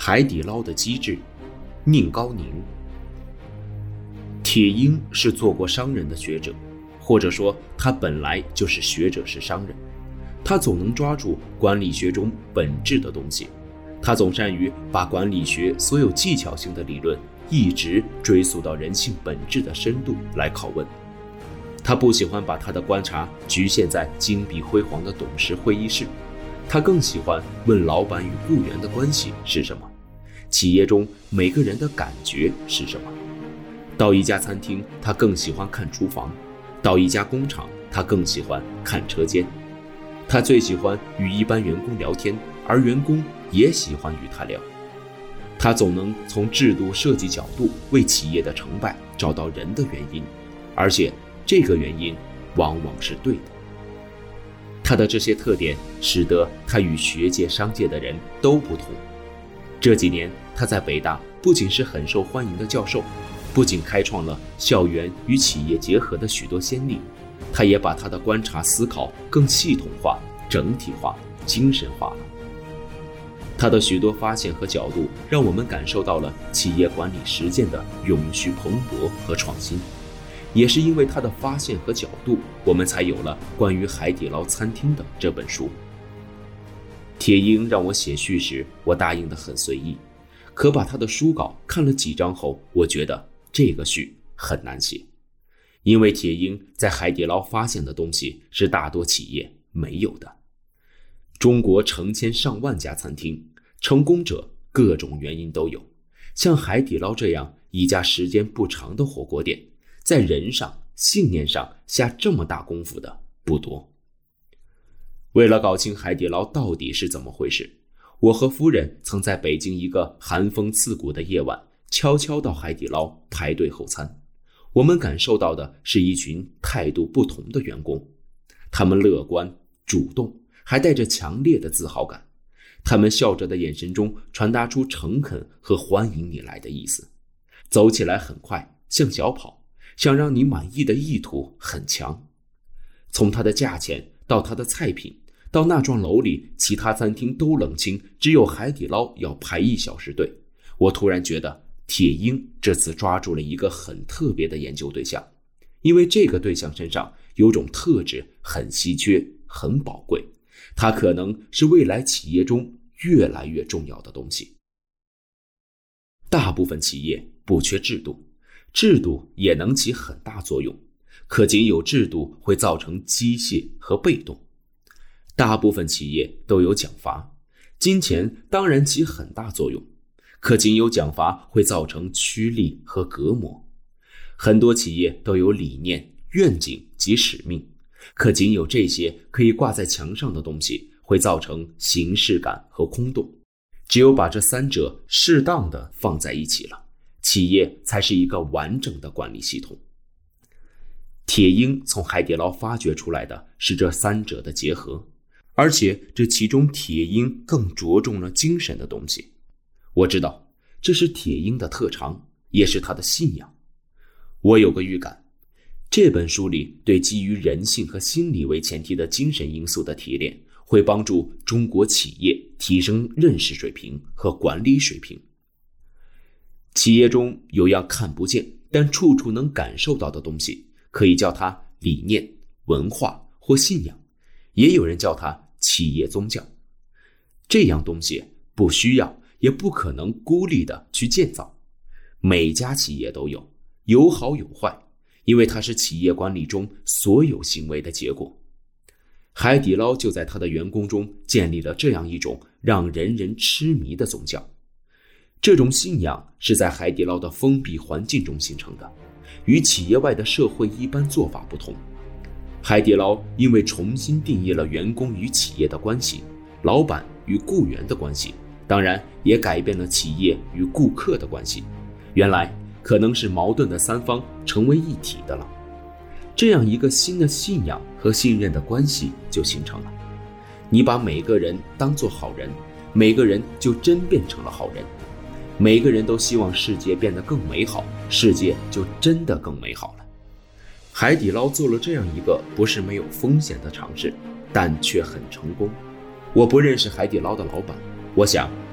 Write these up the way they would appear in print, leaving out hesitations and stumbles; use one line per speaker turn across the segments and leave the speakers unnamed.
海底捞的机制，宁高宁。铁鹰是做过商人的学者，或者说他本来就是学者是商人。他总能抓住管理学中本质的东西，他总善于把管理学所有技巧性的理论一直追溯到人性本质的深度来拷问。他不喜欢把他的观察局限在金碧辉煌的董事会议室，他更喜欢问老板与雇员的关系是什么，企业中每个人的感觉是什么。到一家餐厅，他更喜欢看厨房；到一家工厂，他更喜欢看车间。他最喜欢与一般员工聊天，而员工也喜欢与他聊。他总能从制度设计角度为企业的成败找到人的原因，而且这个原因往往是对的。他的这些特点使得他与学界商界的人都不同。这几年他在北大不仅是很受欢迎的教授，不仅开创了校园与企业结合的许多先例，他也把他的观察思考更系统化、整体化、精神化了。他的许多发现和角度让我们感受到了企业管理实践的永续蓬勃和创新。也是因为他的发现和角度，我们才有了关于海底捞餐厅的这本书。铁鹰让我写序时，我答应得很随意，可把他的书稿看了几章后，我觉得这个序很难写。因为铁鹰在海底捞发现的东西是大多企业没有的。中国成千上万家餐厅，成功者各种原因都有，像海底捞这样一家时间不长的火锅店，在人上、信念上下这么大功夫的不多。为了搞清海底捞到底是怎么回事，我和夫人曾在北京一个寒风刺骨的夜晚，悄悄到海底捞排队候餐。我们感受到的是一群态度不同的员工，他们乐观、主动，还带着强烈的自豪感。他们笑着的眼神中传达出诚恳和欢迎你来的意思。走起来很快，像小跑，想让你满意的意图很强。从它的价钱到它的菜品，到那幢楼里其他餐厅都冷清，只有海底捞要排1小时队，我突然觉得铁鹰这次抓住了一个很特别的研究对象，因为这个对象身上有种特质很稀缺、很宝贵，它可能是未来企业中越来越重要的东西。大部分企业不缺制度，制度也能起很大作用，可仅有制度会造成机械和被动。大部分企业都有奖罚，金钱当然起很大作用，可仅有奖罚会造成趋利和隔膜。很多企业都有理念、愿景及使命，可仅有这些可以挂在墙上的东西会造成形式感和空洞。只有把这三者适当的放在一起了，企业才是一个完整的管理系统。铁鹰从海底捞发掘出来的是这三者的结合，而且这其中铁鹰更着重了精神的东西。我知道这是铁鹰的特长，也是他的信仰。我有个预感，这本书里对基于人性和心理为前提的精神因素的提炼，会帮助中国企业提升认识水平和管理水平。企业中有样看不见但处处能感受到的东西，可以叫它理念、文化或信仰，也有人叫它企业宗教。这样东西不需要也不可能孤立的去建造，每家企业都有，有好有坏，因为它是企业管理中所有行为的结果。海底捞就在他的员工中建立了这样一种让人人痴迷的宗教。这种信仰是在海底捞的封闭环境中形成的，与企业外的社会一般做法不同。海底捞因为重新定义了员工与企业的关系，老板与雇员的关系，当然也改变了企业与顾客的关系。原来可能是矛盾的三方成为一体的了。这样一个新的信仰和信任的关系就形成了。你把每个人当作好人，每个人就真变成了好人。每个人都希望世界变得更美好，世界就真的更美好了。海底捞做了这样一个不是没有风险的尝试，但却很成功。我不认识海底捞的老板，我想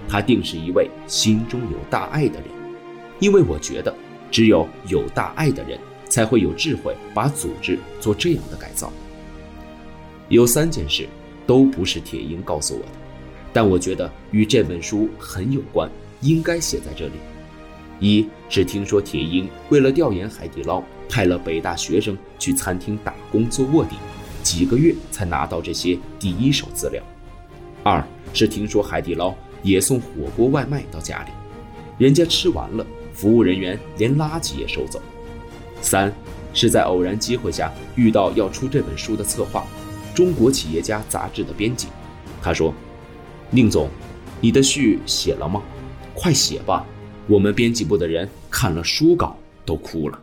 他定是一位心中有大爱的人，因为我觉得只有大爱的人才会有智慧把组织做这样的改造。有3件事都不是铁英告诉我的，但我觉得与这本书很有关，应该写在这里。一是听说铁英为了调研海底捞，派了北大学生去餐厅打工做卧底，几个月才拿到这些第一手资料。2是听说海底捞也送火锅外卖到家里，人家吃完了，服务人员连垃圾也收走。3是在偶然机会下遇到要出这本书的策划，中国企业家杂志的编辑。他说：宁总，你的序写了吗？快写吧，我们编辑部的人看了书稿都哭了。